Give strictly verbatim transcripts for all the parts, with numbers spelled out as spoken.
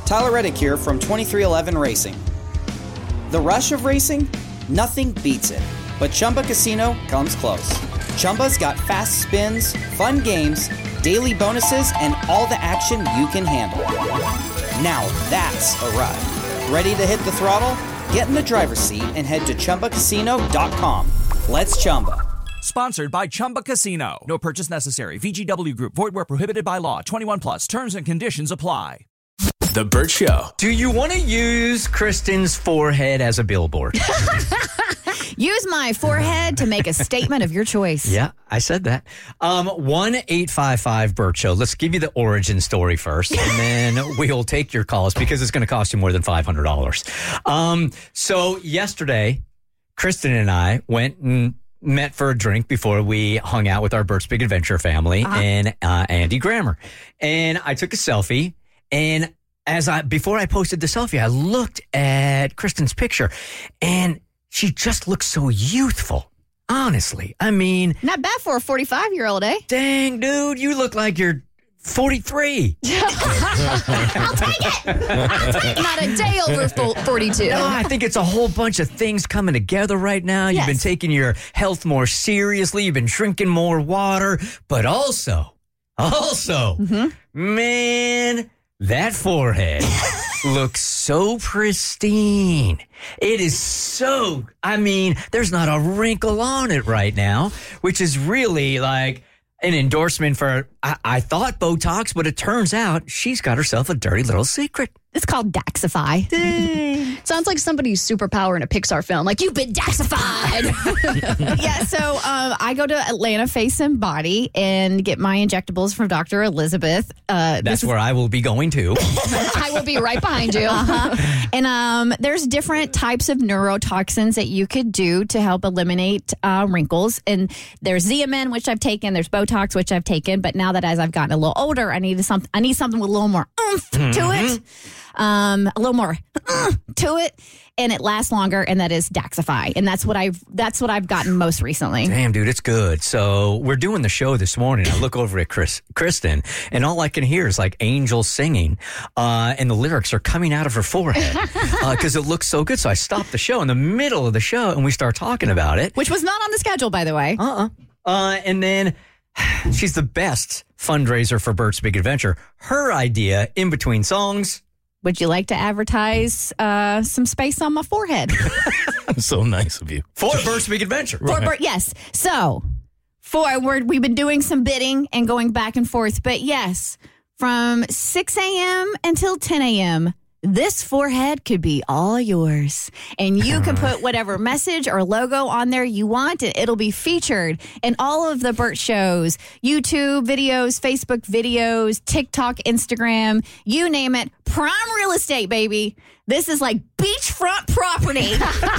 Tyler Reddick here from twenty-three eleven Racing. The rush of racing? Nothing beats it. But Chumba Casino comes close. Chumba's got fast spins, fun games, daily bonuses, and all the action you can handle. Now that's a ride. Ready to hit the throttle? Get in the driver's seat and head to Chumba Casino dot com. Let's Chumba. Sponsored by Chumba Casino. No purchase necessary. V G W Group. Void where prohibited by law. twenty-one plus. Terms and conditions apply. The Burt Show. Do you want to use Kristen's forehead as a billboard? Use my forehead to make a statement of your choice. Yeah, I said that. Um, one eight five five Burt Show. Let's give you the origin story first, and then we'll take your calls because it's going to cost you more than five hundred dollars. Um, so yesterday, Kristen and I went and met for a drink before we hung out with our Burt's Big Adventure family uh-huh. and uh, Andy Grammer. And I took a selfie, and as I before I posted the selfie, I looked at Kristen's picture, and she just looks so youthful. Honestly, I mean, not bad for a forty-five-year-old, eh? Dang, dude, you look like you're forty-three. I'll take it. I'll take it. Not a day over forty-two. No, I think it's a whole bunch of things coming together right now. Yes. You've been taking your health more seriously. You've been drinking more water, but also, also, mm-hmm. man, that forehead looks so pristine. It is so, I mean, there's not a wrinkle on it right now, which is really like an endorsement for, I, I thought Botox, but it turns out she's got herself a dirty little secret. It's called Daxify. Sounds like somebody's superpower in a Pixar film. Like, you've been Daxified. Yeah, so um, I go to Atlanta Face and Body and get my injectables from Doctor Elizabeth. Uh, That's where is- I will be going to. I will be right behind you. Uh-huh. And um, there's different types of neurotoxins that you could do to help eliminate uh, wrinkles. And there's Xeomin, which I've taken. There's Botox, which I've taken. But now that as I've gotten a little older, I need some. I need something with a little more oomph mm-hmm. to it. Um, a little more uh, to it, and it lasts longer, and that is Daxify, and that's what I've that's what I've gotten most recently. Damn, dude, it's good. So we're doing the show this morning. I look over at Chris, Kristen, and all I can hear is like angels singing, uh, and the lyrics are coming out of her forehead because uh, it looks so good. So I stopped the show in the middle of the show, and we start talking about it, which was not on the schedule, by the way. Uh-uh. Uh, and then she's the best fundraiser for Burt's Big Adventure. Her idea in between songs. Would you like to advertise uh, some space on my forehead? So nice of you. For Burt's Big Adventure. For Burt, yes. So, for we're, we've been doing some bidding and going back and forth. But yes, from six a.m. until ten a.m., this forehead could be all yours. And you can put whatever message or logo on there you want. And it'll be featured in all of the Burt shows, YouTube videos, Facebook videos, TikTok, Instagram, you name it. Prime real estate, baby. This is like beachfront property.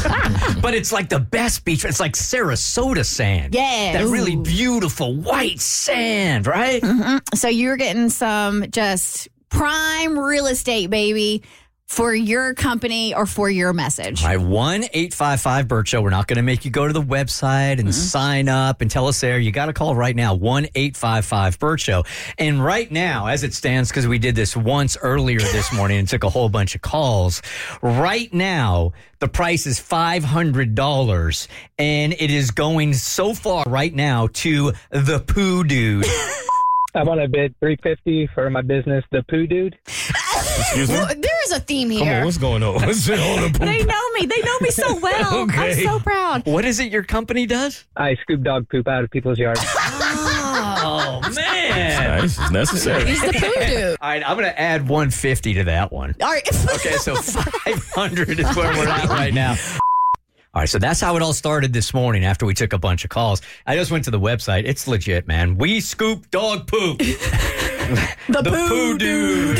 But it's like the best beach. It's like Sarasota sand. Yeah. That Ooh. really beautiful white sand, right? Mm-hmm. So you're getting some just prime real estate, baby, for your company or for your message. All right, one eight five five Burt Show. We're not going to make you go to the website and mm-hmm. sign up and tell us there. You got to call right now, one eight five five Burt Show. And right now, as it stands, because we did this once earlier this morning and took a whole bunch of calls, right now, the price is five hundred dollars, and it is going so far right now to the Poo Dude. I want to bid three hundred fifty dollars for my business, the Poo Dude. Excuse me? Well, there is a theme here. Come on, what's going on? What's on the They know me. They know me so well. Okay. I'm so proud. What is it your company does? I scoop dog poop out of people's yards. Oh, man. Nice. It's necessary. He's the Poo Dude. All right, I'm going to add one hundred fifty to that one. All right. Okay, so five hundred is where we're at right now. All right, so that's how it all started this morning after we took a bunch of calls. I just went to the website. It's legit, man. We scoop dog poop. The, the Poo, Poo Dude.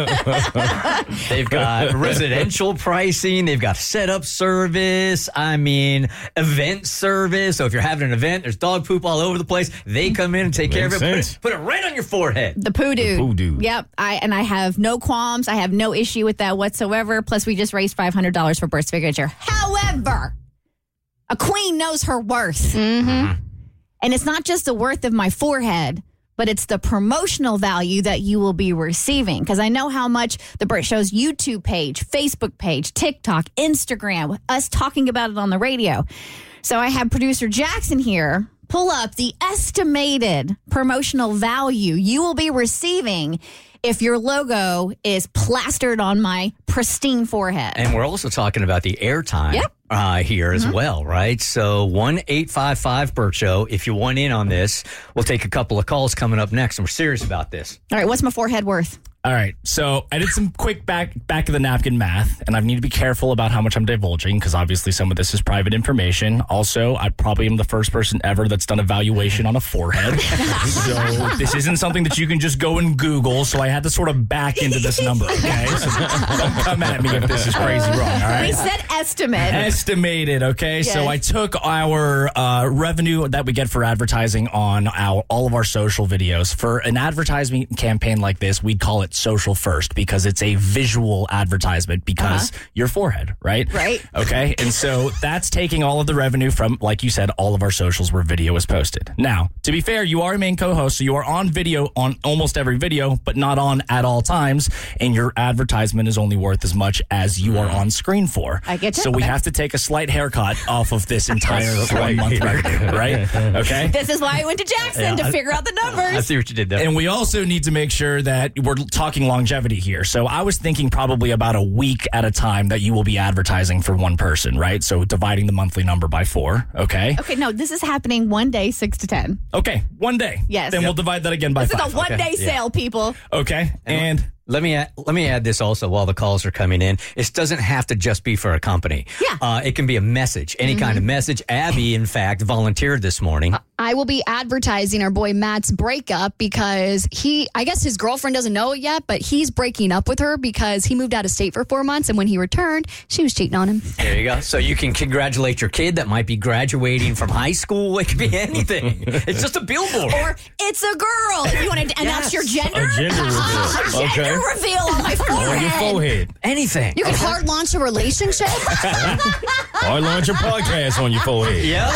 They've got residential pricing. They've got setup service. I mean, event service. So if you're having an event, there's dog poop all over the place. They come in and take care of it. Put, it. put it right on your forehead. The Poo Dude. The Poo Dude. Yep. I and I have no qualms. I have no issue with that whatsoever. Plus, we just raised five hundred dollars for Burt's Big Adventure. However, a queen knows her worth. Mm-hmm. And it's not just the worth of my forehead, but it's the promotional value that you will be receiving. Because I know how much the Burt Show's YouTube page, Facebook page, TikTok, Instagram, us talking about it on the radio. So I have producer Jackson here pull up the estimated promotional value you will be receiving if your logo is plastered on my pristine forehead. And we're also talking about the airtime Yep. uh, here Mm-hmm. as well, right? So one eight five five Burt Show. If you want in on this, we'll take a couple of calls coming up next, and we're serious about this. All right, what's my forehead worth? All right, so I did some quick back back of the napkin math, and I need to be careful about how much I'm divulging because obviously some of this is private information. Also, I probably am the first person ever that's done a valuation on a forehead. So this isn't something that you can just go and Google, so I had to sort of back into this number, okay? So don't come at me if this is crazy wrong, all right? We said estimate. Estimated, okay? So Yes. I took our uh, revenue that we get for advertising on our, all of our social videos. For an advertising campaign like this, we'd call it social first because it's a visual advertisement because Uh-huh. your forehead, right? Right. Okay. And so that's taking all of the revenue from, like you said, all of our socials where video is posted. Now, to be fair, you are a main co-host, so you are on video on almost every video, but not on at all times. And your advertisement is only worth as much as you are on screen for. I get you. So we Okay. have to take a slight haircut off of this entire one month revenue, right? Okay. This is why I went to Jackson to figure out the numbers. I see what you did there. And we also need to make sure that we're talking longevity here. So I was thinking probably about a week at a time that you will be advertising for one person, right? So dividing the monthly number by four, okay? Okay, no, this is happening one day, six to ten. Okay, one day. Yes. Then Yep. we'll divide that again by This five. is a one day sale, people. Okay, and... Let me add, let me add this also while the calls are coming in. It doesn't have to just be for a company. Yeah. Uh, it can be a message, any kind of message. Abby, in fact, volunteered this morning. I will be advertising our boy Matt's breakup because he, I guess his girlfriend doesn't know it yet, but he's breaking up with her because he moved out of state for four months. And when he returned, she was cheating on him. There you go. So you can congratulate your kid that might be graduating from high school. It could be anything. It's just a billboard. Or it's a girl. If you want to announce your gender, A gender a reveal. gender Okay. reveal on my forehead. On your forehead. Anything. You can hard launch a relationship. Or launch a podcast on your forehead. Yep.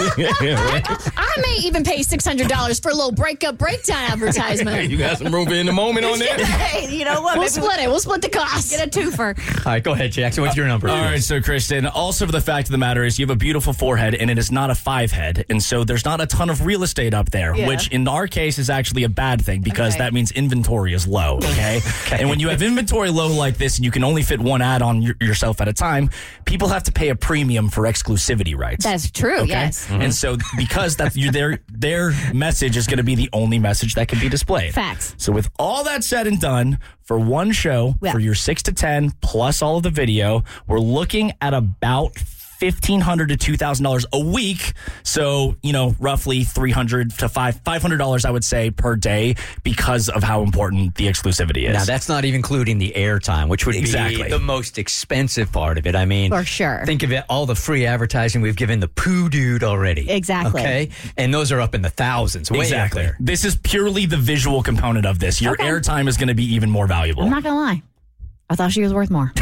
I may even pay six hundred dollars for a little breakup breakdown advertisement. You got some room in the moment on that? Hey, you know what? We'll Maybe split it. We'll split the cost. get a twofer. All right, go ahead, Jackson. What's your number? All right, so Kristen, also the fact of the matter is you have a beautiful forehead and it is not a five head. And so there's not a ton of real estate up there, Yeah. which in our case is actually a bad thing because Okay. that means inventory is low, okay? And when you have inventory low like this and you can only fit one ad on your, yourself at a time, people have to pay a premium for exclusivity rights. That's true, Okay? yes. And so because that you their their message is going to be the only message that can be displayed. Facts. So with all that said and done, for one show, Yeah. for your six to ten plus all of the video, we're looking at about fifteen hundred to two thousand dollars a week. So, you know, roughly three hundred to five five hundred dollars I would say per day because of how important the exclusivity is. Now, that's not even including the airtime, which would Exactly. be the most expensive part of it. I mean, For sure. Think of it, all the free advertising we've given the poo dude already. Exactly. Okay? And those are up in the thousands. Way Exactly. up there. This is purely the visual component of this. Your Okay. airtime is going to be even more valuable. I'm not going to lie. I thought she was worth more.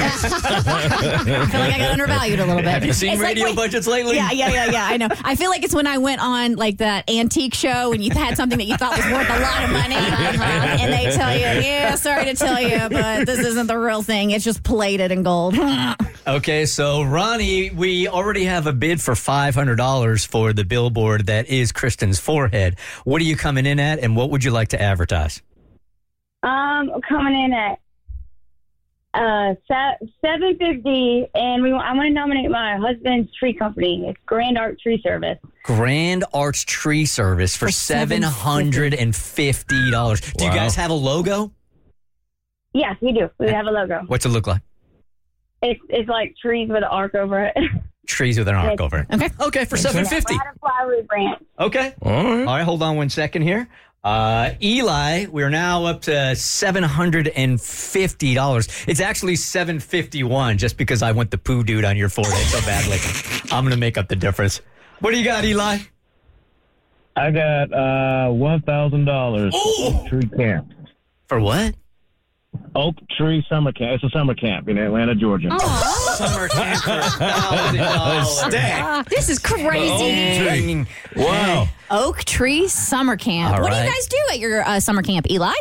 I feel like I got undervalued a little bit. Have you seen It's like radio when- budgets lately? Yeah, yeah, yeah, yeah. I know. I feel like it's when I went on like that antique show and you had something that you thought was worth a lot of money, and they tell you, "Yeah, sorry to tell you, but this isn't the real thing. It's just plated in gold." Okay, so Ronnie, we already have a bid for five hundred dollars for the billboard that is Kristen's forehead. What are you coming in at, and what would you like to advertise? Um, coming in at uh seven fifty, and we I want to nominate my husband's tree company. It's Grand Art Tree Service. Grand Arts Tree Service for, For seven hundred fifty dollars. Do you Wow. guys have a logo? Yes, we do. We have a logo. What's it look like? It's it's like trees with an arc over it. Trees with an arc over it. Okay. Okay, for seven fifty. Ladder flowery branch. Okay. All right. All right, hold on one second here. Uh, Eli, we're now up to seven hundred fifty dollars. It's actually seven hundred fifty-one dollars just because I went the poo dude on your forehead so badly. I'm going to make up the difference. What do you got, Eli? I got uh, one thousand dollars for Oak Tree Camp. For what? Oak Tree Summer Camp. It's a summer camp in Atlanta, Georgia. Oh, summer camp for one thousand dollars. Stack. This is crazy. Wow. Oak Tree Summer Camp. All what do right. you guys do at your uh, summer camp, Eli?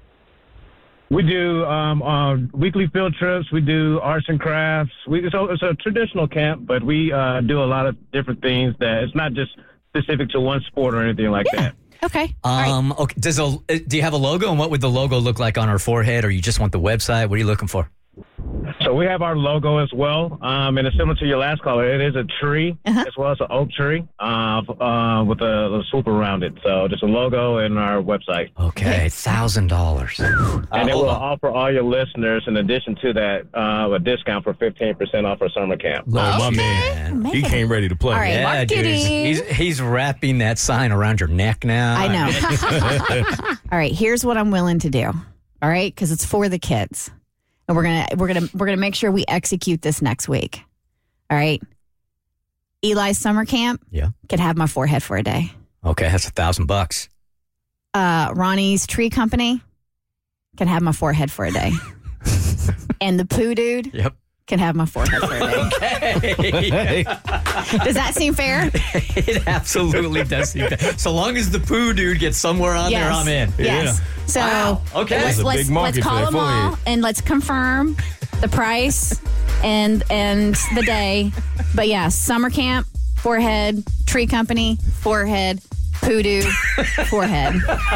We do um, uh, weekly field trips. We do arts and crafts. We so it's a traditional camp, but we uh, do a lot of different things. That it's not just specific to one sport or anything like that. Okay. All right. Um, okay. Does a, do you have a logo, and what would the logo look like on our forehead, or you just want the website? What are you looking for? So we have our logo as well, um, and it's similar to your last caller. It is a tree Uh-huh. as well as an oak tree uh, uh, with a, a swoop around it. So just a logo and our website. Okay, thousand dollars. And it will offer all your listeners, in addition to that, uh, a discount for fifteen percent off our summer camp. Oh, my Okay. man. He Man. came ready to play. All right. Yeah, dude. marketing. He's he's wrapping that sign around your neck now. I know. All right, here's what I'm willing to do. All right, because it's for the kids, and we're gonna we're gonna we're gonna make sure we execute this next week. All right, Eli's summer camp. Yeah. Can have my forehead for a day. Okay, that's a thousand bucks. Uh, Ronnie's tree company can have my forehead for a day, and the poo dude Yep. can have my forehead for a day. Hey, Does that seem fair? it absolutely does seem fair. So long as the poo dude gets somewhere on there, I'm in. Yes. So Wow. Okay. let's, That's a let's, big market let's for call that them all forehead. and let's confirm the price and and the day. But yeah, summer camp, forehead, tree company, forehead, poo dude, forehead.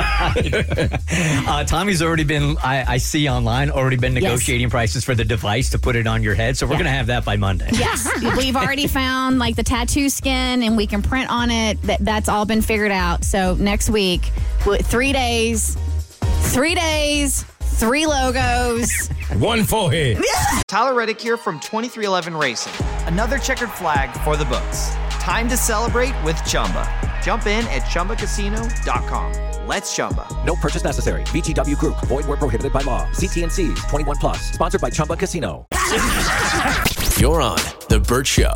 Uh, Tommy's already been, I, I see online, already been negotiating prices for the device to put it on your head. So we're Yeah. going to have that by Monday. Yes, we've already found like the tattoo skin, and we can print on it. That that's all been figured out. So next week, with three days, three days, three logos. One forehead. Tyler Reddick here from twenty-three eleven Racing. Another checkered flag for the books. Time to celebrate with Chumba. Jump in at chumba casino dot com. Let's Chumba. No purchase necessary. V G W Group. Void where prohibited by law. See T and C's. twenty-one plus. Sponsored by Chumba Casino. You're on The Burt Show.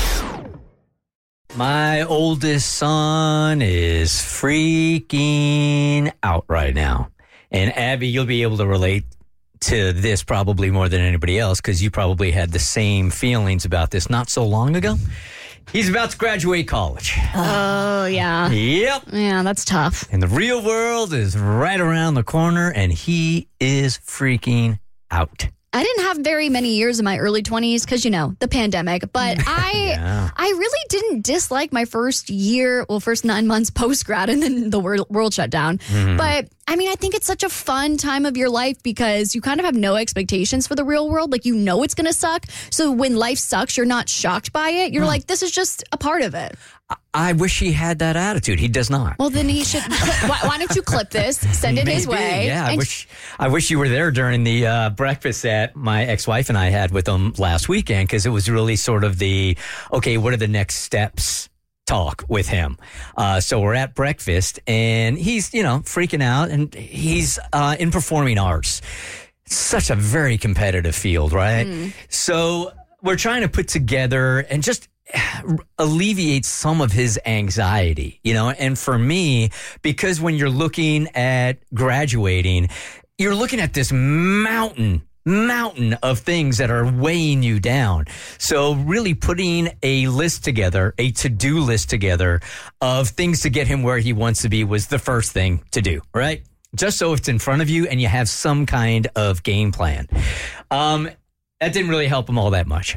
My oldest son is freaking out right now. And Abby, you'll be able to relate to this probably more than anybody else because you probably had the same feelings about this not so long ago. He's about to graduate college. Oh, yeah. Yep. Yeah, that's tough. And the real world is right around the corner, and he is freaking out. I didn't have very many years in my early twenties because, you know, the pandemic. But I Yeah. I really didn't dislike my first year, well, first nine months post-grad and then the world, world shut down. Mm-hmm. But, I mean, I think it's such a fun time of your life because you kind of have no expectations for the real world. Like, you know it's going to suck. So when life sucks, you're not shocked by it. You're like, this is just a part of it. I wish he had that attitude. He does not. Well, then he should. why, why don't you clip this, send it his Maybe, way? Yeah, I and wish I wish you were there during the uh, breakfast that my ex-wife and I had with him last weekend because it was really sort of the, okay, what are the next steps talk with him. Uh, so we're at breakfast and he's, you know, freaking out and he's uh, in performing arts. Such a very competitive field, right? Mm. So we're trying to put together and just alleviate some of his anxiety, you know, and for me, because when you're looking at graduating, you're looking at this mountain, mountain of things that are weighing you down. So really putting a list together, a to-do list together of things to get him where he wants to be was the first thing to do, right? Just so it's in front of you and you have some kind of game plan. Um, That didn't really help him all that much.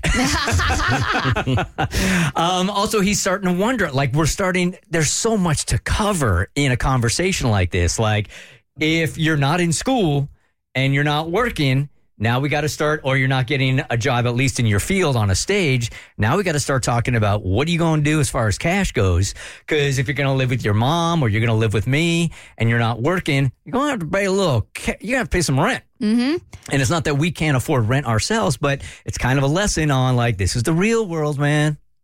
um, also, he's starting to wonder, like, we're starting, there's so much to cover in a conversation like this. Like, if you're not in school and you're not working, now we got to start, or you're not getting a job, at least in your field on a stage. Now we got to start talking about what are you going to do as far as cash goes? Because if you're going to live with your mom or you're going to live with me and you're not working, you're going to have to pay a little, you're going to have to pay some rent. Mm-hmm. And it's not that we can't afford rent ourselves, but it's kind of a lesson on like, this is the real world, man.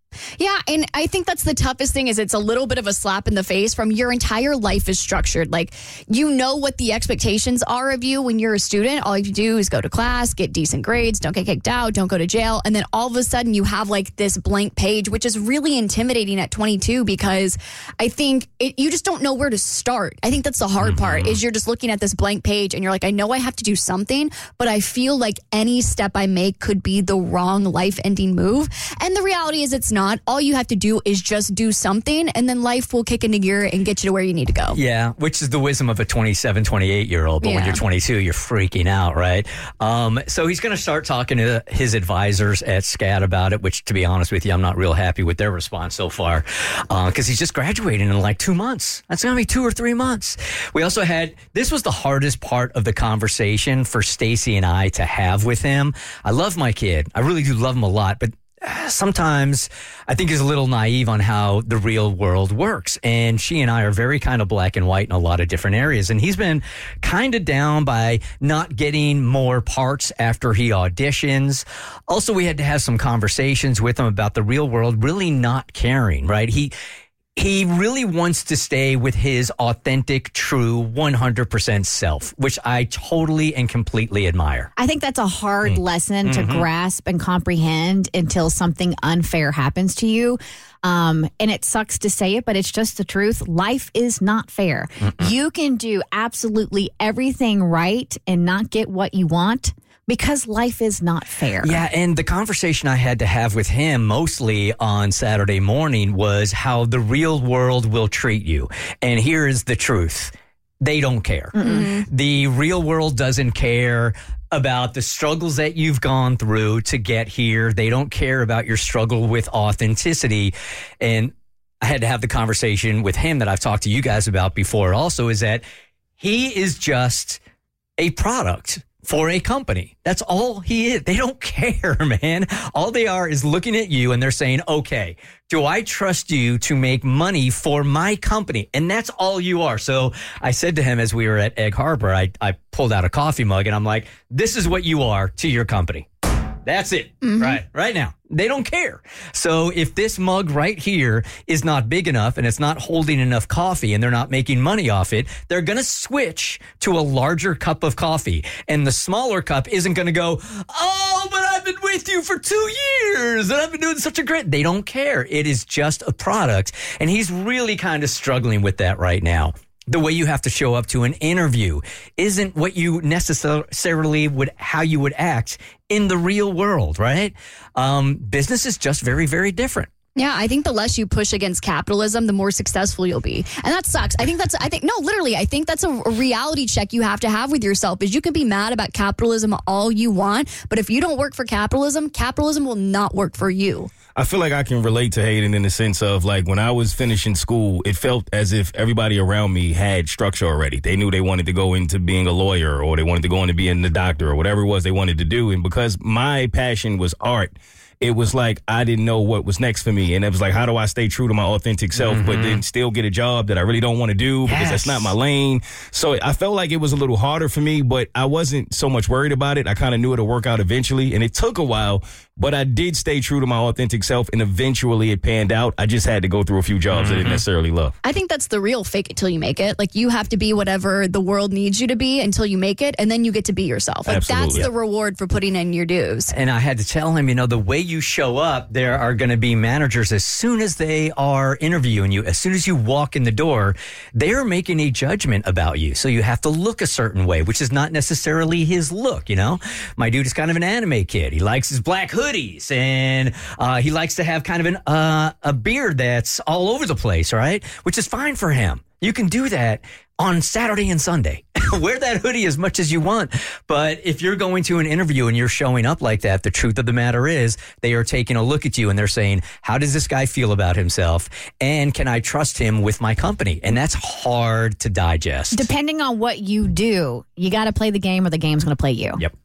Yeah, and I think that's the toughest thing is it's a little bit of a slap in the face from your entire life is structured. Like, you know what the expectations are of you when you're a student. All you do is go to class, get decent grades, don't get kicked out, don't go to jail. And then all of a sudden you have like this blank page, which is really intimidating at twenty-two because I think it, you just don't know where to start. I think that's the hard mm-hmm. part is you're just looking at this blank page and you're like, I know I have to do something, but I feel like any step I make could be the wrong life-ending move. And the reality is it's not. Not. All you have to do is just do something and then life will kick into gear and get you to where you need to go. Yeah, which is the wisdom of a twenty-seven, twenty-eight-year-old. But yeah. when you're twenty-two, you're freaking out, right? Um, so he's going to start talking to his advisors at SCAD about it, which, to be honest with you, I'm not real happy with their response so far because uh, he's just graduating in like two months. That's going to be two or three months. We also had, this was the hardest part of the conversation for Stacy and I to have with him. I love my kid. I really do love him a lot, but sometimes I think he's a little naive on how the real world works. And she and I are very kind of black and white in a lot of different areas. And he's been kind of down by not getting more parts after he auditions. Also, we had to have some conversations with him about the real world really not caring, right? He He really wants to stay with his authentic, true, one hundred percent self, which I totally and completely admire. I think that's a hard mm. lesson to mm-hmm. grasp and comprehend until something unfair happens to you. Um, and it sucks to say it, but it's just the truth. Life is not fair. Mm-mm. You can do absolutely everything right and not get what you want. Because life is not fair. Yeah, and the conversation I had to have with him mostly on Saturday morning was how the real world will treat you. And here is the truth. They don't care. Mm-hmm. The real world doesn't care about the struggles that you've gone through to get here. They don't care about your struggle with authenticity. And I had to have the conversation with him that I've talked to you guys about before also, is that he is just a product for a company. That's all he is. They don't care, man. All they are is looking at you and they're saying, okay, do I trust you to make money for my company? And that's all you are. So I said to him as we were at Egg Harbor, I, I pulled out a coffee mug and I'm like, this is what you are to your company. That's it. Mm-hmm. Right. Right now. They don't care. So if this mug right here is not big enough and it's not holding enough coffee and they're not making money off it, they're going to switch to a larger cup of coffee. And the smaller cup isn't going to go, oh, but I've been with you for two years and I've been doing such a great. They don't care. It is just a product. And he's really kind of struggling with that right now. The way you have to show up to an interview isn't what you necessarily would, how you would act in the real world, right? Um, business is just very, very different. Yeah, I think the less you push against capitalism, the more successful you'll be. And that sucks. I think that's, I think, no, literally, I think that's a, a reality check you have to have with yourself is you can be mad about capitalism all you want, but if you don't work for capitalism, capitalism will not work for you. I feel like I can relate to Hayden in the sense of like when I was finishing school, it felt as if everybody around me had structure already. They knew they wanted to go into being a lawyer or they wanted to go into being a doctor or whatever it was they wanted to do. And because my passion was art, it was like I didn't know what was next for me. And it was like, how do I stay true to my authentic self, mm-hmm. but then still get a job that I really don't want to do because yes. that's not my lane. So I felt like it was a little harder for me, but I wasn't so much worried about it. I kind of knew it'll work out eventually. And it took a while, but I did stay true to my authentic self. And eventually it panned out. I just had to go through a few jobs mm-hmm. I didn't necessarily love. I think that's the real fake it till you make it. Like you have to be whatever the world needs you to be until you make it. And then you get to be yourself. Like Absolutely. That's the reward for putting in your dues. And I had to tell him, you know, the way you show up, there are going to be managers as soon as they are interviewing you, as soon as you walk in the door, they're making a judgment about you. So you have to look a certain way, which is not necessarily his look, you know? My dude is kind of an anime kid. He likes his black hoodies and uh, he likes to have kind of an uh, a beard that's all over the place, right? Which is fine for him. You can do that on Saturday and Sunday. Wear that hoodie as much as you want. But if you're going to an interview and you're showing up like that, the truth of the matter is they are taking a look at you and they're saying, how does this guy feel about himself? And can I trust him with my company? And that's hard to digest. Depending on what you do, you got to play the game or the game's going to play you. Yep.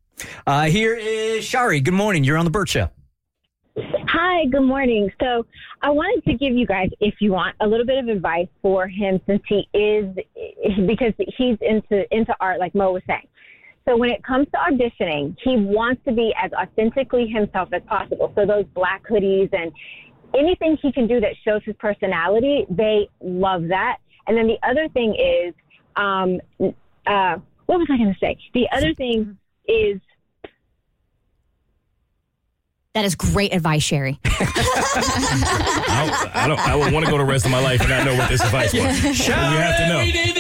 Uh, here is Shari. Good morning. You're on the Burt Show. Hi, good morning. So I wanted to give you guys, if you want, a little bit of advice for him since he is, because he's into into art, like Mo was saying. So when it comes to auditioning, he wants to be as authentically himself as possible. So those black hoodies and anything he can do that shows his personality, they love that. And then the other thing is, um, uh, what was I going to say? The other thing is. That is great advice, Sherry. I, I don't. I would want to go the rest of my life and not know what this advice was. Sherry, we have to know.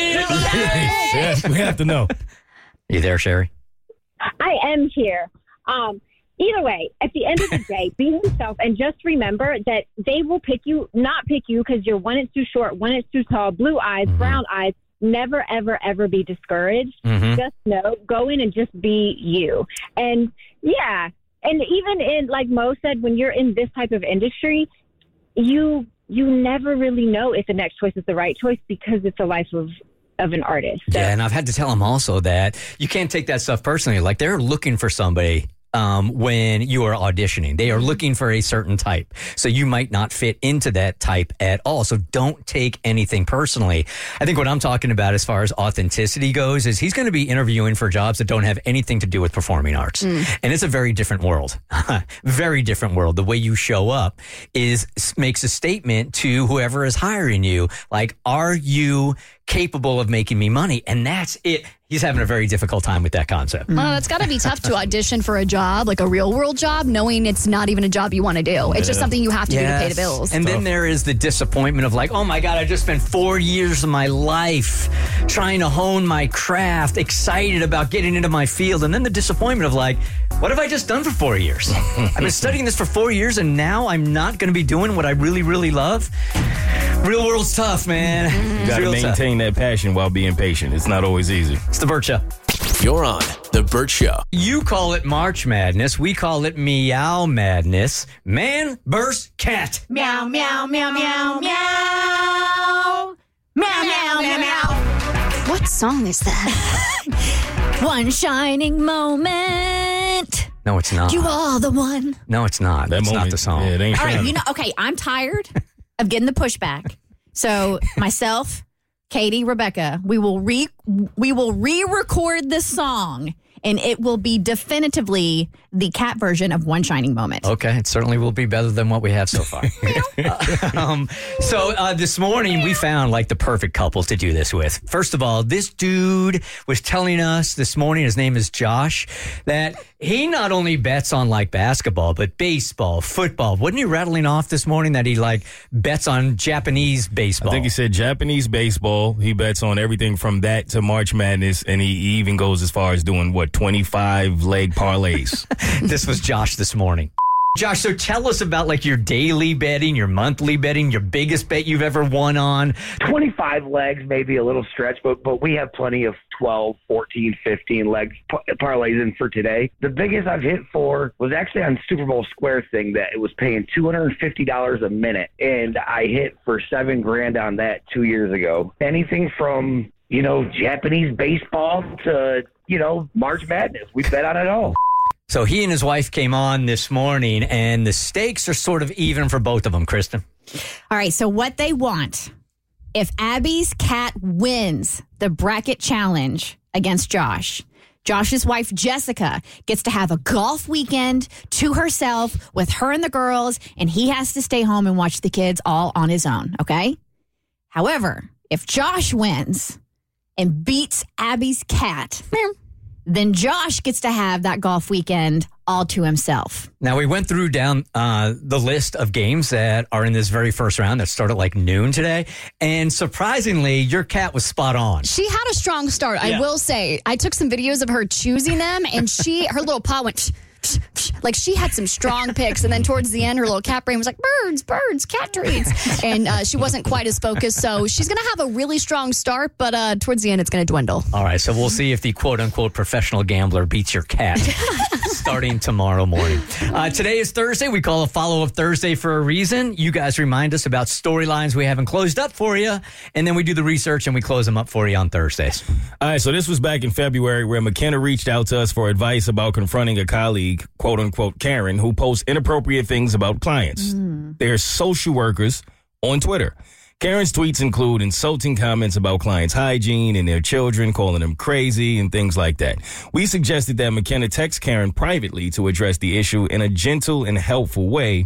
Yes, we have to know. You there, Sherry? I am here. Um, either way, at the end of the day, be yourself and just remember that they will pick you, not pick you because you're one inch too short, one inch too tall, blue eyes, mm-hmm. brown eyes. Never, ever, ever be discouraged. Mm-hmm. Just know, go in and just be you. And yeah. And even in, like Mo said, when you're in this type of industry, you you never really know if the next choice is the right choice because it's a life of, of an artist. So. Yeah, and I've had to tell them also that you can't take that stuff personally. Like, they're looking for somebody um, when you are auditioning. They are looking for a certain type. So you might not fit into that type at all. So don't take anything personally. I think what I'm talking about as far as authenticity goes is he's going to be interviewing for jobs that don't have anything to do with performing arts. Mm. And it's a very different world. Very different world. The way you show up is makes a statement to whoever is hiring you. Like, are you capable of making me money? And that's it. He's having a very difficult time with that concept. Well, it's got to be tough to audition for a job, like a real world job, knowing it's not even a job you want to do. It's yeah. just something you have to yes. do to pay the bills. And then there is the disappointment of like, oh my God, I just spent four years of my life trying to hone my craft, excited about getting into my field. And then the disappointment of like, what have I just done for four years? I've been studying this for four years and now I'm not going to be doing what I really, really love. Real world's tough, man. You got to maintain tough. that passion while being patient. It's not always easy. It's the Burt Show. You're on The Burt Show. You call it March Madness. We call it Meow Madness. Man versus cat. Meow, meow, meow, meow, meow. Meow, meow, meow, meow. What song is that? One shining moment. No, it's not. You are the one. No, it's not. That's not the song. Yeah, it ain't All right, you know, okay, I'm tired of getting the pushback. So myself, Katie, Rebecca, we will re we will re-record this song, and it will be definitively the cat version of One Shining Moment. Okay, it certainly will be better than what we have so far. uh, um, so uh, this morning we found like the perfect couple to do this with. First of all, this dude was telling us this morning, his name is Josh, that he not only bets on like basketball, but baseball, football. Wasn't he rattling off this morning that he like bets on Japanese baseball? I think he said Japanese baseball. He bets on everything from that to March Madness, and he even goes as far as doing, what, twenty-five leg parlays. This was Josh this morning. Josh, so tell us about like your daily betting, your monthly betting, your biggest bet you've ever won on. twenty-five legs, maybe a little stretch, but but we have plenty of twelve, fourteen, fifteen leg parlays in for today. The biggest I've hit for was actually on Super Bowl Square thing that it was paying two hundred fifty dollars a minute, and I hit for seven grand on that two years ago. Anything from, you know, Japanese baseball to, you know, March Madness. We bet on it all. So he and his wife came on this morning, and the stakes are sort of even for both of them, Kristen. All right, so what they want, if Abby's cat wins the bracket challenge against Josh, Josh's wife, Jessica, gets to have a golf weekend to herself with her and the girls, and he has to stay home and watch the kids all on his own, okay? However, if Josh wins and beats Abby's cat, then Josh gets to have that golf weekend all to himself. Now, we went through down uh, the list of games that are in this very first round that started like noon today. And surprisingly, your cat was spot on. She had a strong start, yeah. I will say. I took some videos of her choosing them, and she her little paw went... Like, she had some strong picks, and then towards the end, her little cat brain was like, birds, birds, cat treats. And uh, she wasn't quite as focused, so she's going to have a really strong start, but uh, towards the end, it's going to dwindle. All right, so we'll see if the quote-unquote professional gambler beats your cat starting tomorrow morning. Uh, today is Thursday. We call a follow-up Thursday for a reason. You guys remind us about storylines we haven't closed up for you, and then we do the research and we close them up for you on Thursdays. All right, so this was back in February where McKenna reached out to us for advice about confronting a colleague, quote unquote Karen, who posts inappropriate things about clients. Mm. They're social workers on Twitter. Karen's tweets include insulting comments about clients' hygiene and their children, calling them crazy and things like that. We suggested that McKenna text Karen privately to address the issue in a gentle and helpful way,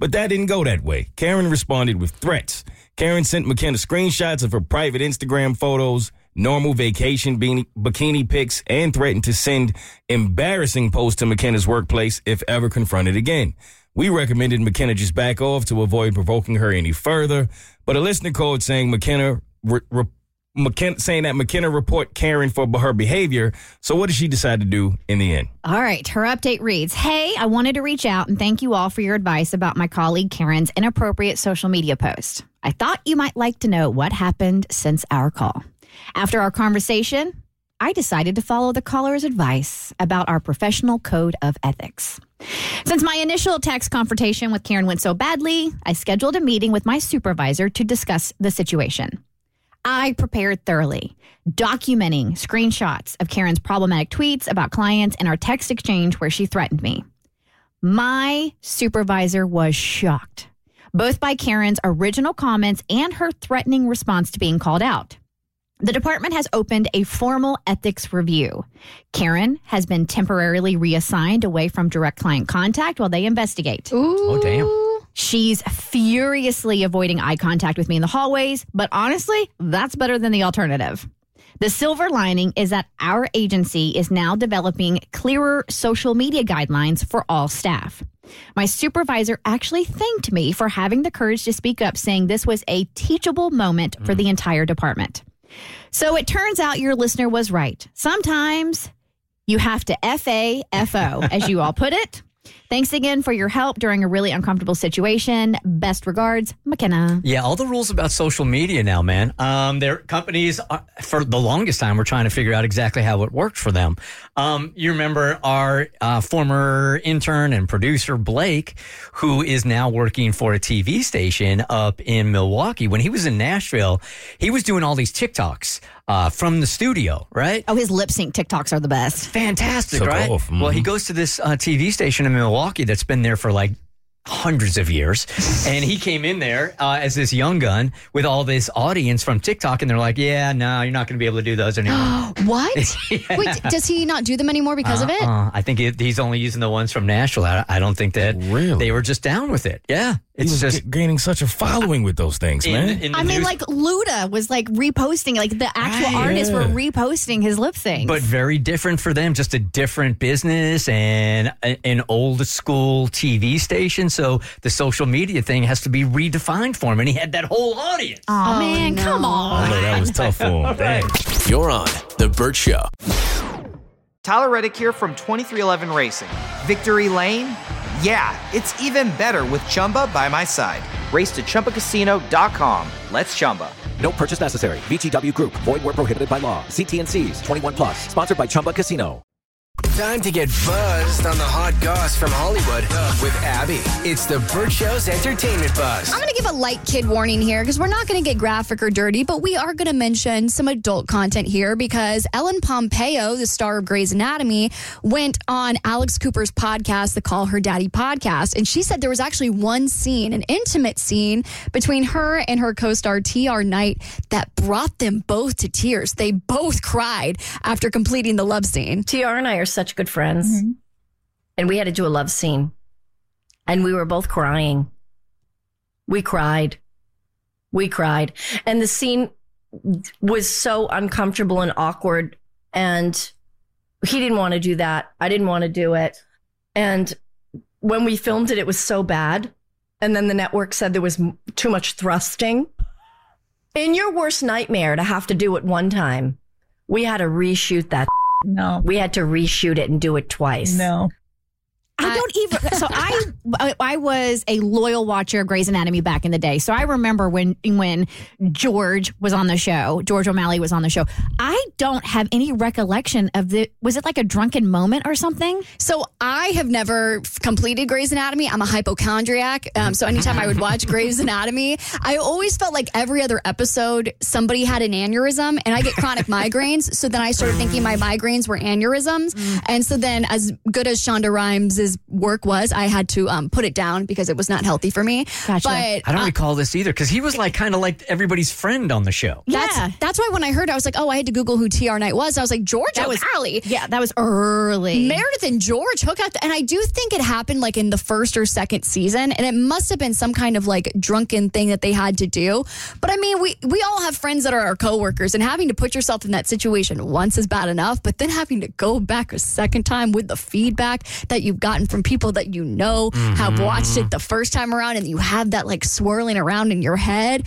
But that didn't go that way. Karen responded with threats. Karen sent McKenna screenshots of her private Instagram photos, normal vacation beanie, bikini pics, and threatened to send embarrassing posts to McKenna's workplace if ever confronted again. We recommended McKenna just back off to avoid provoking her any further, but a listener called saying McKenna, re, re, McKenna saying that McKenna report Karen for her behavior. So what did she decide to do in the end? All right. Her update reads, hey, I wanted to reach out and thank you all for your advice about my colleague Karen's inappropriate social media post. I thought you might like to know what happened since our call. After our conversation, I decided to follow the caller's advice about our professional code of ethics. Since my initial text confrontation with Karen went so badly, I scheduled a meeting with my supervisor to discuss the situation. I prepared thoroughly, documenting screenshots of Karen's problematic tweets about clients and our text exchange where she threatened me. My supervisor was shocked, both by Karen's original comments and her threatening response to being called out. The department has opened a formal ethics review. Karen has been temporarily reassigned away from direct client contact while they investigate. Ooh. Oh, damn. She's furiously avoiding eye contact with me in the hallways, but honestly, that's better than the alternative. The silver lining is that our agency is now developing clearer social media guidelines for all staff. My supervisor actually thanked me for having the courage to speak up, saying this was a teachable moment for the entire department. So it turns out your listener was right. Sometimes you have to F A F O, as you all put it. Thanks again for your help during a really uncomfortable situation. Best regards, McKenna. Yeah, all the rules about social media now, man. Um, their companies, are, for the longest time, were trying to figure out exactly how it worked for them. Um, you remember our uh, former intern and producer, Blake, who is now working for a T V station up in Milwaukee. When he was in Nashville, he was doing all these TikToks uh, from the studio, right? Oh, his lip sync TikToks are the best. Fantastic, So right? cool. Mhm. Well, he goes to this uh, T V station in Milwaukee that's been there for like hundreds of years. And he came in there uh, as this young gun with all this audience from TikTok. And they're like, yeah, no, you're not going to be able to do those anymore. What? Yeah. Wait, does he not do them anymore because uh, of it? Uh, I think it, he's only using the ones from Nashville. I, I don't think that Really? they were just down with it. Yeah. He It's was just g- gaining such a following with those things, in, man. in the I mean, news- like Luda was like reposting, like the actual Right. artists Yeah. were reposting his lip syncs. but very different for them, just a different business and a, an old school T V station. So the social media thing has to be redefined for him. And he had that whole audience. oh, man, no. come on. I know that was tough for him. Dang. You're on The Burt Show. Tyler Reddick here from twenty-three eleven Racing. Victory Lane? Yeah, it's even better with Chumba by my side. Race to Chumba Casino dot com. Let's Chumba. No purchase necessary. V G W Group. Void where prohibited by law. See T N Cs. twenty-one plus. Sponsored by Chumba Casino. Time to get buzzed on the hot goss from Hollywood with Abby. It's the Burt Show's entertainment buzz. I'm going to give a light kid warning here because we're not going to get graphic or dirty, but we are going to mention some adult content here because Ellen Pompeo, the star of Grey's Anatomy, went on Alex Cooper's podcast, the Call Her Daddy podcast, and she said there was actually one scene, an intimate scene between her and her co-star T R Knight that brought them both to tears. They both cried after completing the love scene. T R and I are such good friends, Mm-hmm. and we had to do a love scene, and we were both crying. We cried. We cried. And the scene was so uncomfortable and awkward, and he didn't want to do that. I didn't want to do it. And when we filmed it, it was so bad. And then the network said there was m- too much thrusting. In your worst nightmare to have to do it one time, we had to reshoot that. No. We had to reshoot it and do it twice. No. I don't even. So I, I was a loyal watcher of Grey's Anatomy back in the day. So I remember when when George was on the show, George O'Malley was on the show. I don't have any recollection of the. Was it like a drunken moment or something? So I have never f- completed Grey's Anatomy. I'm a hypochondriac. Um, so anytime I would watch Grey's Anatomy, I always felt like every other episode somebody had an aneurysm, and I get chronic migraines. So then I started thinking my migraines were aneurysms. And so then, as good as Shonda Rhimes Liz's work was, I had to um, put it down because it was not healthy for me. Gotcha. But I don't uh, recall this either because he was like kind of like everybody's friend on the show. That's, Yeah. that's why when I heard, I was like, oh, I had to Google who T R Knight was. I was like, George That was- O'Malley. Yeah, that was early. Meredith and George hook up. And I do think it happened like in the first or second season. And it must have been some kind of like drunken thing that they had to do. But I mean, we, we all have friends that are our coworkers, and having to put yourself in that situation once is bad enough. But then having to go back a second time with the feedback that you've gotten from people that you know Mm-hmm. have watched it the first time around, and you have that like swirling around in your head.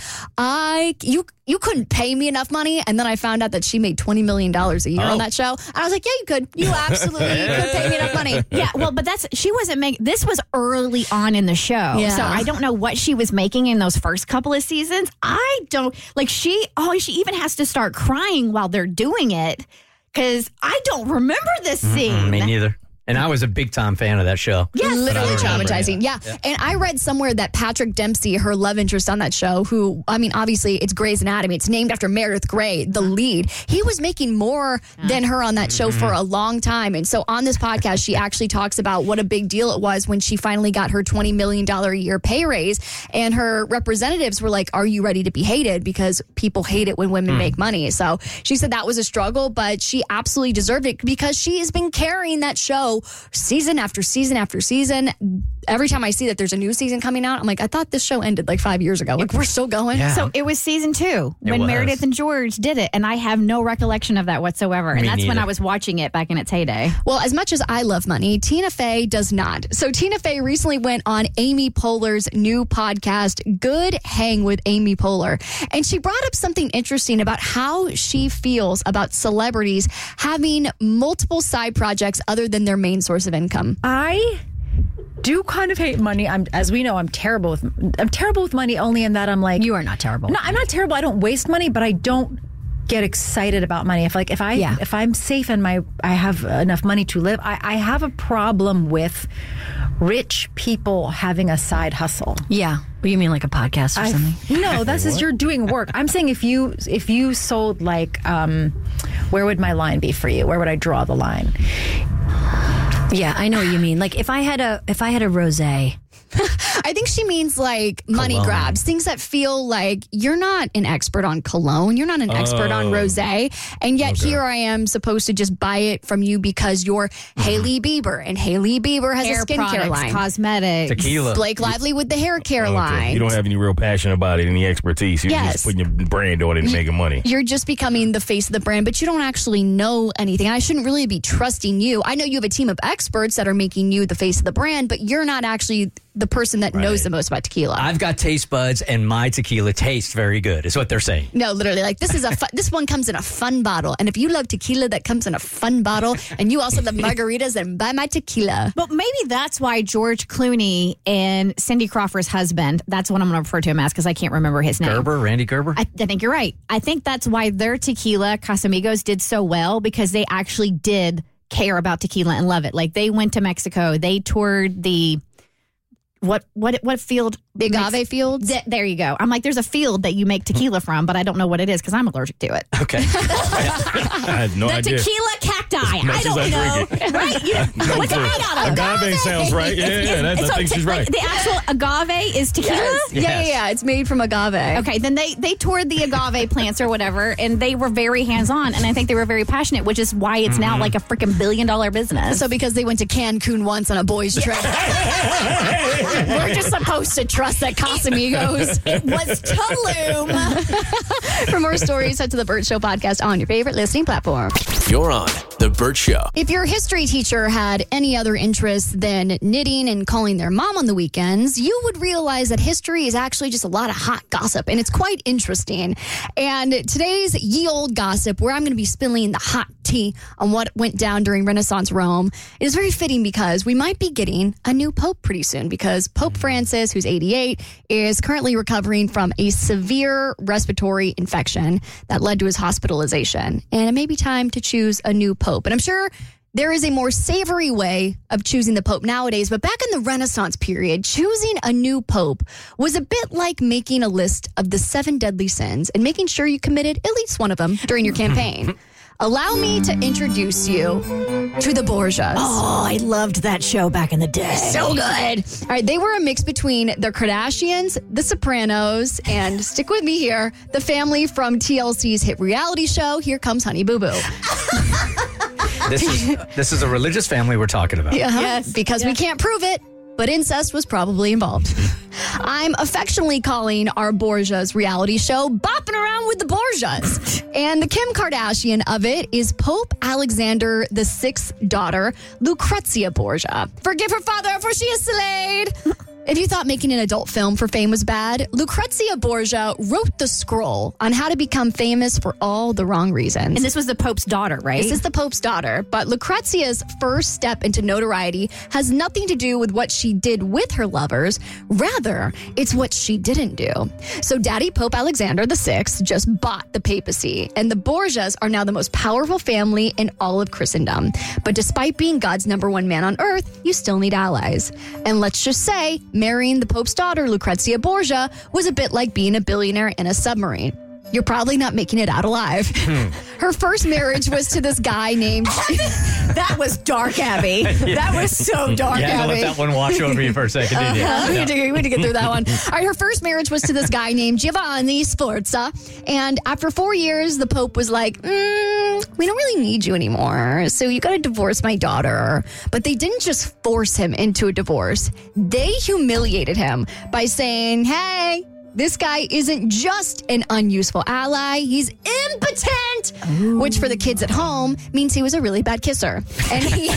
I, you, you couldn't pay me enough money. And then I found out that she made twenty million dollars a year Oh. on that show. And I was like, yeah, you could. You absolutely could pay me enough money. Yeah, well, but that's she wasn't making. This was early on in the show, Yeah. so I don't know what she was making in those first couple of seasons. I don't like she. Oh, she even has to start crying while they're doing it because I don't remember this scene. Mm, me neither. And I was a big time fan of that show. Yes, But I literally don't remember, traumatizing. Yeah. yeah. And I read somewhere that Patrick Dempsey, her love interest on that show, who, I mean, obviously it's Grey's Anatomy. It's named after Meredith Grey, the lead. He was making more than her on that show for a long time. And so on this podcast, she actually talks about what a big deal it was when she finally got her twenty million dollars a year pay raise. And her representatives were like, are you ready to be hated? Because people hate it when women make money. So she said that was a struggle, but she absolutely deserved it because she has been carrying that show season after season after season. Every time I see that there's a new season coming out, I'm like, I thought this show ended like five years ago. Like, we're still going. Yeah. So it was season two It when was. Meredith and George did it, and I have no recollection of that whatsoever. And Me that's when neither. I was watching it back in its heyday. Well, as much as I love money, Tina Fey does not. So Tina Fey recently went on Amy Poehler's new podcast, Good Hang with Amy Poehler. And she brought up something interesting about how she feels about celebrities having multiple side projects other than their main source of income. I do kind of hate money. I'm, as we know, I'm terrible with I'm terrible with money. Only in that I'm like, You are not terrible. No, I'm not terrible. I don't waste money, but I don't get excited about money. If like if I Yeah. if I'm safe and my I have enough money to live, I, I have a problem with rich people having a side hustle. Yeah. What do you mean, like a podcast or I- something? No, that's just you're doing work. I'm saying if you if you sold like, um, where would my line be for you? Where would I draw the line? Yeah, I know what you mean. Like if I had a if I had a rosé. I think she means like money Cologne. grabs, things that feel like you're not an expert on cologne, you're not an expert on Oh. rosé, and yet Okay. here I am supposed to just buy it from you because you're Hailey Bieber, and Hailey Bieber has Hair a skincare products, line. cosmetics. Tequila. Blake Lively with the hair care Okay. line. You don't have any real passion about it, any expertise. You're Yes. just putting your brand on it and making money. You're just becoming the face of the brand, but you don't actually know anything. I shouldn't really be trusting you. I know you have a team of experts that are making you the face of the brand, but you're not actually the person that knows the most about tequila. I've got taste buds, and my tequila tastes very good, is what they're saying. No, literally, like this is a fu- this one comes in a fun bottle, and if you love tequila that comes in a fun bottle, and you also love margaritas, then buy my tequila. But maybe that's why George Clooney and Cindy Crawford's husband, that's what I'm going to refer to him as because I can't remember his name. Gerber, Randy Gerber? I, I think you're right. I think that's why their tequila, Casamigos, did so well because they actually did care about tequila and love it. Like they went to Mexico, they toured the what what what field? The agave fields. Th- there you go. I'm like, there's a field that you make tequila from, but I don't know what it is because I'm allergic to it. Okay. I had no the idea. tequila cacti. As much I as don't I know. drink it. Right? You, No what's it clue. made out of? Agave sounds right. Yeah, yeah, that's, I So think te- she's like, right. the actual agave is tequila? Yes. Yeah, yeah, yeah. It's made from agave. Okay, then they they toured the agave plants or whatever, and they were very hands on, and I think they were very passionate, which is why it's now like a freaking billion dollar business. So because they went to Cancun once on a boys' trip, we're just supposed to trust that Casamigos. it was Tulum. For more stories, head to the Burt Show podcast on your favorite listening platform. You're on The Burt Show. If your history teacher had any other interest than knitting and calling their mom on the weekends, you would realize that history is actually just a lot of hot gossip, and it's quite interesting. And today's ye old gossip, where I'm going to be spilling the hot tea on what went down during Renaissance Rome, is very fitting because we might be getting a new pope pretty soon, because Pope Francis, who's eighty-eight, is currently recovering from a severe respiratory infection that led to his hospitalization. And it may be time to choose a new pope. And I'm sure there is a more savory way of choosing the pope nowadays, but back in the Renaissance period, choosing a new pope was a bit like making a list of the seven deadly sins and making sure you committed at least one of them during your campaign. allow me to introduce you to the Borgias. Oh, I loved that show back in the day. So good. All right, they were a mix between the Kardashians, the Sopranos, and stick with me here, the family from T L C's hit reality show, Here Comes Honey Boo Boo. This is this is a religious family we're talking about. Yeah, yes, because yes. we can't prove it, but incest was probably involved. I'm affectionately calling our Borgias reality show Bopping Around with the Borgias. And the Kim Kardashian of it is Pope Alexander the Sixth's daughter, Lucrezia Borgia. Forgive her father, for she is slayed. If you thought making an adult film for fame was bad, Lucrezia Borgia wrote the scroll on how to become famous for all the wrong reasons. And this was the Pope's daughter, right? This is the Pope's daughter, but Lucrezia's first step into notoriety has nothing to do with what she did with her lovers. Rather, it's what she didn't do. So Daddy Pope Alexander the Sixth just bought the papacy, and the Borgias are now the most powerful family in all of Christendom. But despite being God's number one man on earth, you still need allies. And let's just say, marrying the Pope's daughter, Lucrezia Borgia, was a bit like being a billionaire in a submarine. You're probably not making it out alive. Her first marriage was to this guy named... That was dark, Abby. Yeah. That was so dark, yeah, Abby. Let that one wash over you for a second, didn't you? Uh-huh. Yeah. We, had to, we had to get through that one. All right, her first marriage was to this guy named Giovanni Sforza. And after four years, the Pope was like, mm, we don't really need you anymore, so you got to divorce my daughter. But they didn't just force him into a divorce. They humiliated him by saying, hey... this guy isn't just an unuseful ally, he's impotent, Ooh. Which for the kids at home means he was a really bad kisser. And he,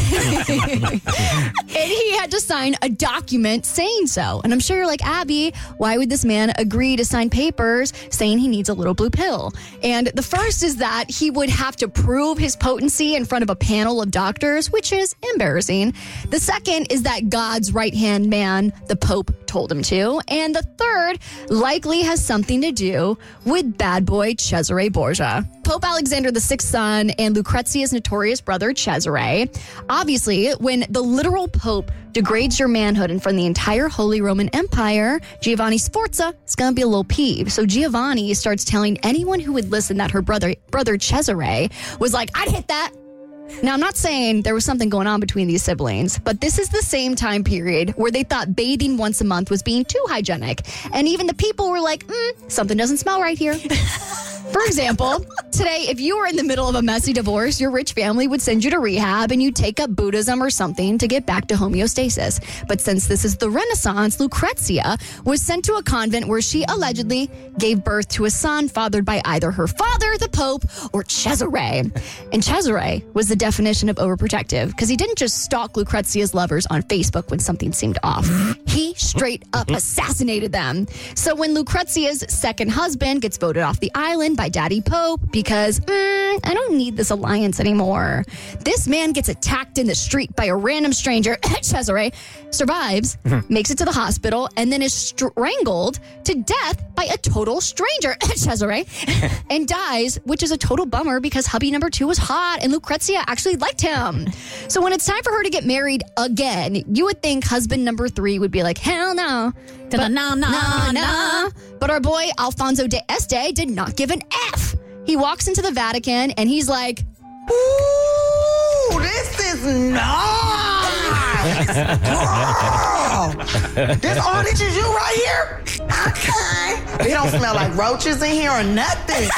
and he had to sign a document saying so. And I'm sure you're like, Abby, why would this man agree to sign papers saying he needs a little blue pill? And the first is that he would have to prove his potency in front of a panel of doctors, which is embarrassing. The second is that God's right-hand man, the Pope, told him to. And the third likely has something to do with bad boy Cesare Borgia. Pope Alexander the Sixth's son and Lucrezia's notorious brother Cesare. Obviously, when the literal Pope degrades your manhood in front of the entire Holy Roman Empire, Giovanni Sforza is going to be a little peeved. So Giovanni starts telling anyone who would listen that her brother, brother Cesare was like, I'd hit that. Now, I'm not saying there was something going on between these siblings, but this is the same time period where they thought bathing once a month was being too hygienic. And even the people were like, mm, something doesn't smell right here. For example, today, if you were in the middle of a messy divorce, your rich family would send you to rehab and you'd take up Buddhism or something to get back to homeostasis. But since this is the Renaissance, Lucrezia was sent to a convent where she allegedly gave birth to a son fathered by either her father, the Pope, or Cesare. And Cesare was the definition of overprotective because he didn't just stalk Lucrezia's lovers on Facebook when something seemed off. He straight up assassinated them. So when Lucrezia's second husband gets voted off the island by Daddy Pope because, mm, I don't need this alliance anymore. This man gets attacked in the street by a random stranger, Cesare, survives, makes it to the hospital, and then is strangled to death by a total stranger, Cesare, and dies, which is a total bummer because hubby number two was hot and Lucrezia actually liked him. So when it's time for her to get married again, you would think husband number three would be like, hell no. But, no, no, no, no. no. But our boy Alfonso de Este did not give an F. He walks into the Vatican and he's like, ooh, this is nice. Girl, this all this is you right here? Okay. It don't smell like roaches in here or nothing.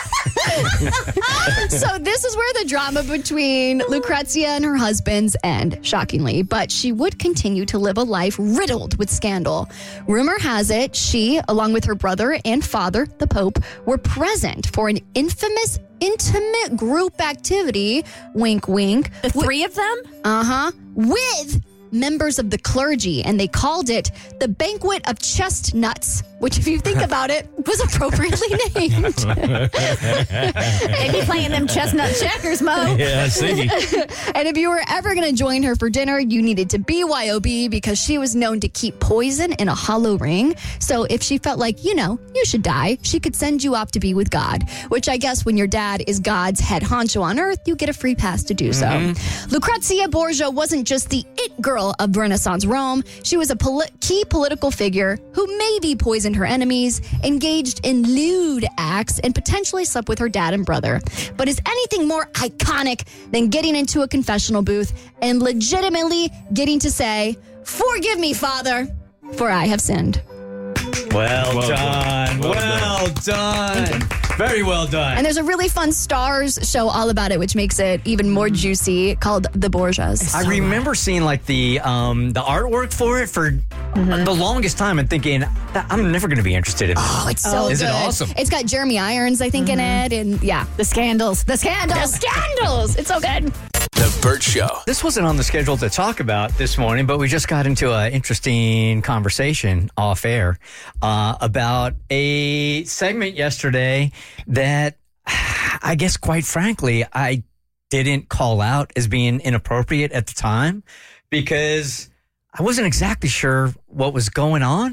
So this is where the drama between Lucrezia and her husbands end, shockingly. But she would continue to live a life riddled with scandal. Rumor has it she, along with her brother and father, the Pope, were present for an infamous intimate group activity, wink, wink. The three of them? Uh-huh. With members of the clergy, and they called it the Banquet of Chestnuts, which, if you think about it, was appropriately named. They be playing them chestnut checkers, Mo. Yeah, I see. And if you were ever going to join her for dinner, you needed to B Y O B because she was known to keep poison in a hollow ring. So if she felt like, you know, you should die, she could send you off to be with God, which I guess when your dad is God's head honcho on earth, you get a free pass to do so. Mm-hmm. Lucrezia Borgia wasn't just the it girl of Renaissance Rome. She was a poli- key political figure who maybe poisoned poisoned her enemies, engaged in lewd acts, and potentially slept with her dad and brother. But is anything more iconic than getting into a confessional booth and legitimately getting to say, "Forgive me, Father, for I have sinned"? Well, Well done. done. Well Well done. Very well done. And there's a really fun Stars show all about it, which makes it even more juicy, called The Borgias. I remember seeing like the um, the artwork for it for the longest time and thinking, I'm never going to be interested in this. Oh, it's so Is good. it awesome? It's got Jeremy Irons, I think, in it. And yeah, The scandals. The scandals. the scandals. It's so good. The Burt Show. This wasn't on the schedule to talk about this morning, but we just got into an interesting conversation off air uh, about a segment yesterday that I guess, quite frankly, I didn't call out as being inappropriate at the time because I wasn't exactly sure what was going on.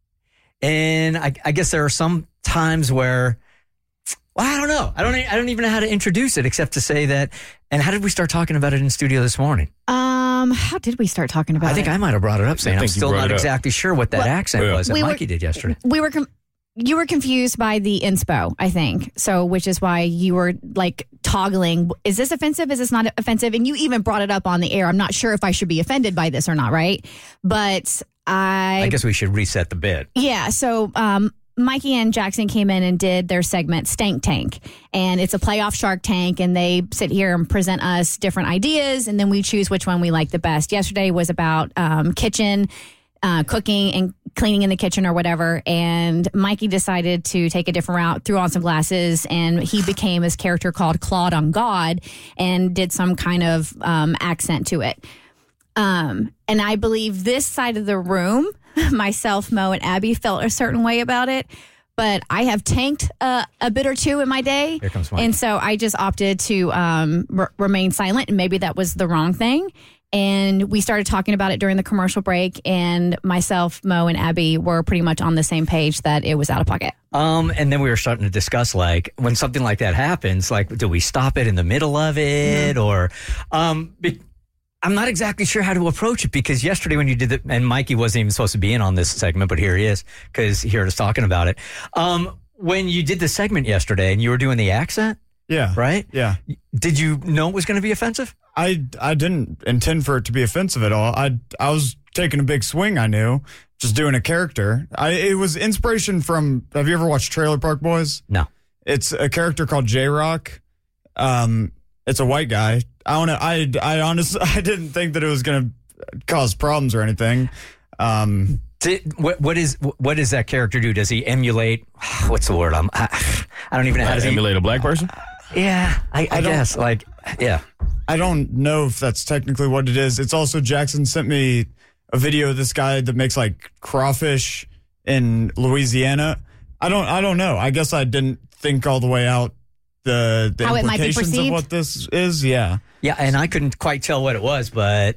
And I, I guess there are some times where, well, I don't know. I don't. I don't even know how to introduce it except to say that. And how did we start talking about it in studio this morning? Um, how did we start talking about it? I think I might have brought it up, saying I I'm think you still brought not it up. exactly sure what that Well, accent Yeah. was that we were- Mikey did yesterday. We were, com- you were confused by the inspo, I think. So, which is why you were like toggling. Is this offensive? Is this not offensive? And you even brought it up on the air. I'm not sure if I should be offended by this or not, right? But I, I guess we should reset the bit. yeah. So, um, Mikey and Jackson came in and did their segment Stank Tank, and it's a playoff Shark Tank, and they sit here and present us different ideas, and then we choose which one we like the best. Yesterday was about um, kitchen, uh, cooking and cleaning in the kitchen or whatever, and Mikey decided to take a different route, threw on some glasses, and he became his character called Claude on God and did some kind of um, accent to it. Um, and I believe this side of the room, myself, Mo, and Abby felt a certain way about it. But I have tanked uh, a bit or two in my day. Here comes Mike. And so I just opted to um, r- remain silent. And maybe that was the wrong thing. And we started talking about it during the commercial break. And myself, Mo, and Abby were pretty much on the same page that it was out of pocket. Um, and then we were starting to discuss, like, when something like that happens, like, do we stop it in the middle of it? Mm-hmm. Or, um, be- I'm not exactly sure how to approach it because yesterday when you did it, and Mikey wasn't even supposed to be in on this segment, but here he is because he heard us talking about it. Um, when you did the segment yesterday and you were doing the accent, Yeah. right? Yeah. Did you know it was going to be offensive? I I didn't intend for it to be offensive at all. I I was taking a big swing, I knew, just doing a character. I it was inspiration from, have you ever watched Trailer Park Boys? No. It's a character called J-Rock. Um it's a white guy. I don't know. I I honestly I didn't think that it was going to cause problems or anything. Um Did, what, what is what does that character do? Does he emulate? What's the word? I'm, I, I don't even know how to emulate a black person. Yeah, I, I, I don't- guess. Like, yeah. I don't know if that's technically what it is. It's also, Jackson sent me a video of this guy that makes like crawfish in Louisiana. I don't I don't know. I guess I didn't think all the way out the the How it might be implications of perceived? what this is. Yeah. Yeah, and I couldn't quite tell what it was, but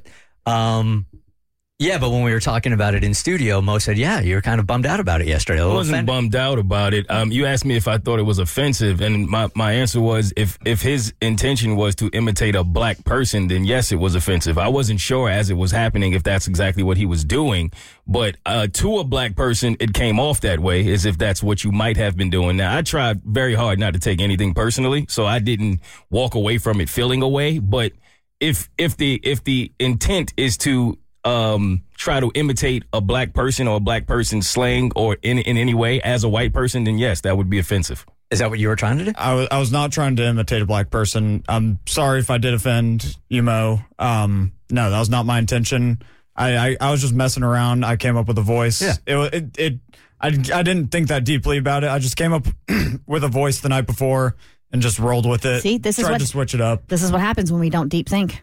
um, yeah, but when we were talking about it in studio, Mo said, yeah, you were kind of bummed out about it yesterday. a I little wasn't offended. bummed out about it. Um, you asked me if I thought it was offensive, and my, my answer was if if his intention was to imitate a black person, then yes, it was offensive. I wasn't sure as it was happening if that's exactly what he was doing, but uh, to a black person, it came off that way, as if that's what you might have been doing. Now, I tried very hard not to take anything personally, so I didn't walk away from it feeling away. But if if the if the intent is to um, try to imitate a black person or a black person's slang or in in any way as a white person, then yes, that would be offensive. Is that what you were trying to do? I was I was not trying to imitate a black person. I'm sorry if I did offend you, Mo. Um, no, that was not my intention. I, I, I was just messing around. I came up with a voice. Yeah. It wa- it, it I I didn't think that deeply about it. I just came up with a voice the night before and just rolled with it. See, this is Tried what- to switch it up. This is what happens when we don't deep think.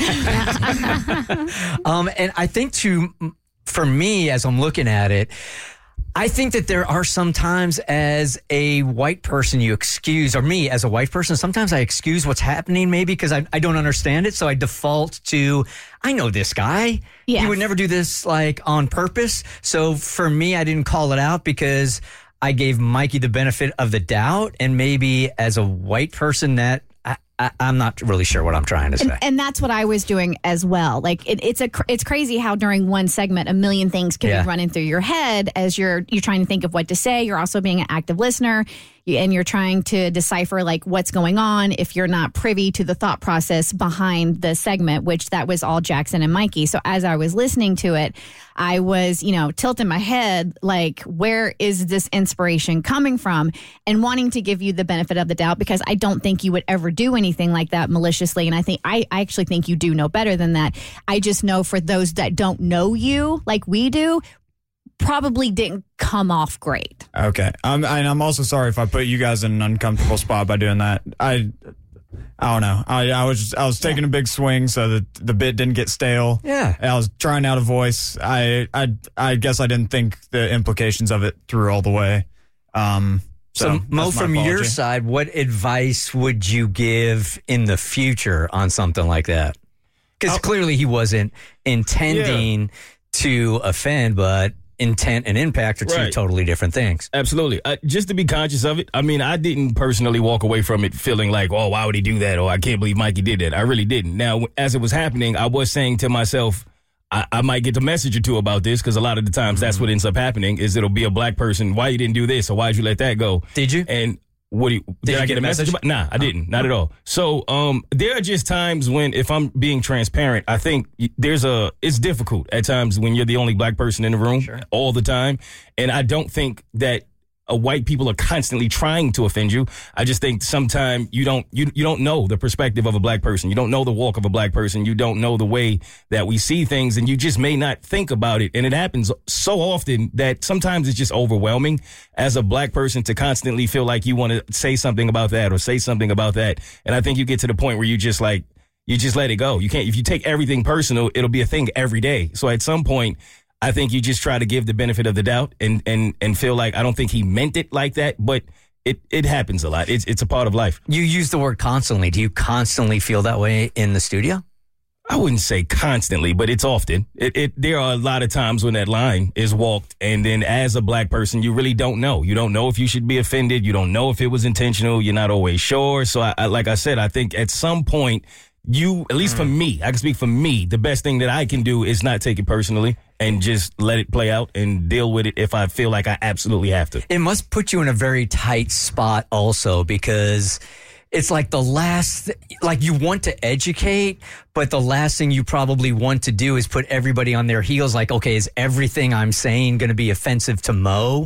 Um, and I think to, for me, as I'm looking at it, I think that there are some times as a white person you excuse, or me as a white person, sometimes I excuse what's happening maybe because I, I don't understand it. So I default to, I know this guy. Yeah. He would never do this like on purpose. So for me, I didn't call it out because I gave Mikey the benefit of the doubt. And maybe as a white person that I, I, I'm not really sure what I'm trying to say. And, and that's what I was doing as well. Like it, it's a cr- it's crazy how during one segment a million things can Yeah. be running through your head as you're you're trying to think of what to say. You're also being an active listener, you, and you're trying to decipher like what's going on if you're not privy to the thought process behind the segment, which that was all Jackson and Mikey. So as I was listening to it, I was, you know, tilting my head like, where is this inspiration coming from? And wanting to give you the benefit of the doubt, because I don't think you would ever do anything like that maliciously. And I think I, I actually think you do know better than that. I just know for those that don't know you like we do, probably didn't come off great. Okay. Um, and I'm also sorry if I put you guys in an uncomfortable spot by doing that. I I don't know. I, I was just, I was taking a big swing so that the bit didn't get stale. Yeah. I was trying out a voice. I I I guess I didn't think the implications of it through all the way. Um, So, so Mo, that's my from your apology. side, what advice would you give in the future on something like that? Because clearly he wasn't intending to offend, but intent and impact are two Right. totally different things. Absolutely. Uh, just to be conscious of it. I mean, I didn't personally walk away from it feeling like, oh, why would he do that? Or I can't believe Mikey did that. I really didn't. Now, as it was happening, I was saying to myself, I, I might get a message or two about this, because a lot of the times that's what ends up happening is it'll be a black person. Why you didn't do this? Or why'd you let that go? Did you? And what do you, did, you I get, a message? about? Nah, I didn't. Not at all. So, um, there are just times when, if I'm being transparent, I think there's a, it's difficult at times when you're the only black person in the room all the time. And I don't think that uh, white people are constantly trying to offend you. I just think sometimes you don't, you, you don't know the perspective of a black person. You don't know the walk of a black person. You don't know the way that we see things, and you just may not think about it. And it happens so often that sometimes it's just overwhelming as a black person to constantly feel like you want to say something about that or say something about that. And I think you get to the point where you just like, you just let it go. You can't, if you take everything personal, it'll be a thing every day. So at some point, I think you just try to give the benefit of the doubt and, and, and feel like, I don't think he meant it like that, but it, it happens a lot. It's, it's a part of life. You use the word constantly. Do you constantly feel that way in the studio? I wouldn't say constantly, but it's often. It, it there are a lot of times when that line is walked, and then as a black person, you really don't know. You don't know if you should be offended. You don't know if it was intentional. You're not always sure. So, I, I, like I said, I think at some point, you, at least for me, I can speak for me, the best thing that I can do is not take it personally and just let it play out and deal with it if I feel like I absolutely have to. It must put you in a very tight spot also, because it's like the last, like you want to educate, but the last thing you probably want to do is put everybody on their heels. Like, okay, is everything I'm saying going to be offensive to Mo?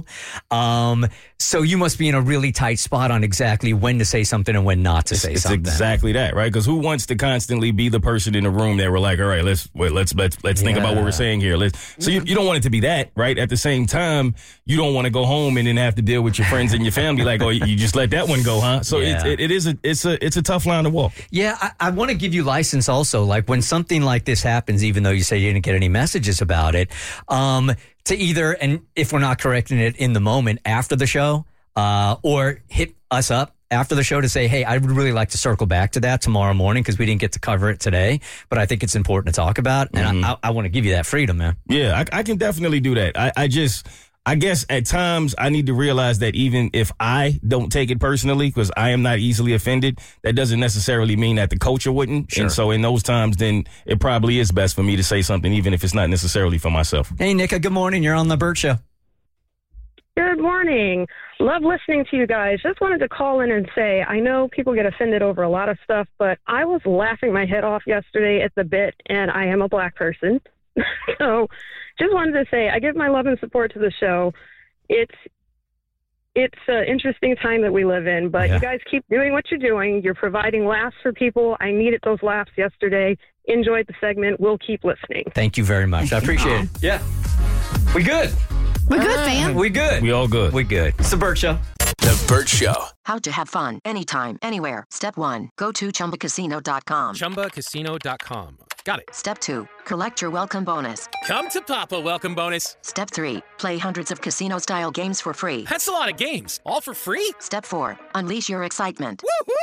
Um, so you must be in a really tight spot on exactly when to say something and when not to It's, say it's something. exactly that, right? Because who wants to constantly be the person in the room that we're like, all right, let's wait, let's let's let's think about what we're saying here. Let's, so you, you don't want it to be that, right? At the same time, you don't want to go home and then have to deal with your friends and your family like, oh, you just let that one go, huh? So Yeah. it, it, it is a it's a it's a tough line to walk. Yeah, I, I want to give you license also. Like when something like this happens, even though you say you didn't get any messages about it, um, to either, and if we're not correcting it in the moment after the show, uh, or hit us up after the show to say, hey, I would really like to circle back to that tomorrow morning because we didn't get to cover it today, but I think it's important to talk about. And Mm-hmm. I, I, I want to give you that freedom, man. Yeah, I, I can definitely do that. I, I just, I guess at times I need to realize that even if I don't take it personally, because I am not easily offended, that doesn't necessarily mean that the culture wouldn't. Sure. And so in those times, then it probably is best for me to say something, even if it's not necessarily for myself. Hey, Nika, good morning. You're on The Burt Show. Good morning. Love listening to you guys. Just wanted to call in and say, I know people get offended over a lot of stuff, but I was laughing my head off yesterday at the bit, and I am a black person. So just wanted to say, I give my love and support to the show. It's it's an interesting time that we live in, but Yeah. you guys keep doing what you're doing. You're providing laughs for people. I needed those laughs yesterday. Enjoyed the segment. We'll keep listening. Thank you very much. I appreciate it. Yeah. We good. We're good, fam. We good. We all good. We good. It's The Burt Show. The Burt Show. How to have fun anytime, anywhere. Step one, go to chumba casino dot com. chumba casino dot com. Got it. Step two, collect your welcome bonus. Come to Papa welcome bonus. Step three, play hundreds of casino style games for free. That's a lot of games. All for free? Step four, unleash your excitement.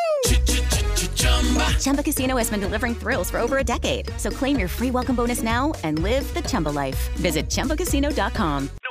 Chumba Casino has been delivering thrills for over a decade. So claim your free welcome bonus now and live the Chumba life. Visit chumba casino dot com.